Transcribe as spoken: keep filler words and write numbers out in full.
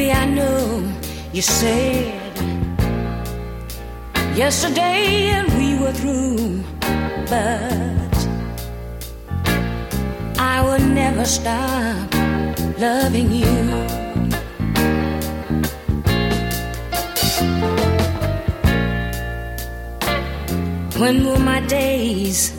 Baby, I know you said yesterday and we were through, but I will never stop loving you. When will my days